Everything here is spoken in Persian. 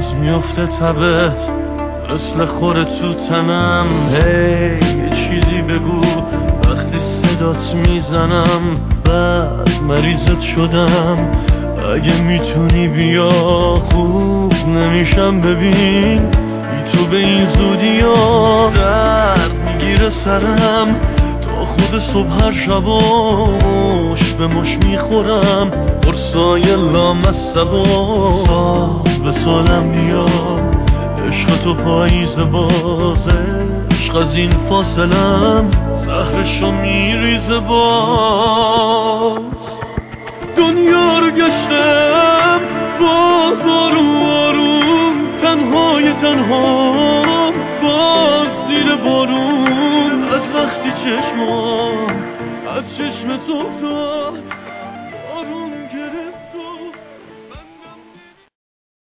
میفته تبت مثل خوره تو تنم. یه چیزی بگو وقتی صدات میزنم. بعد مریضت شدم، اگه میتونی بیا خوب نمیشم. ببین بی تو به این زودی ها درد میگیره سرم. تا خود صبح هر شب و مش به مش میخورم. قرصای لامصب و سال به سالم بیا. عشق تو پاییز بازه، عشق از این فاصلم زهرشو میریزه باز. دنیا رو گشتم باز آروم آروم، تنهای تنها باز زیر بارون. از وقتی چشمام از چشم تو افتاد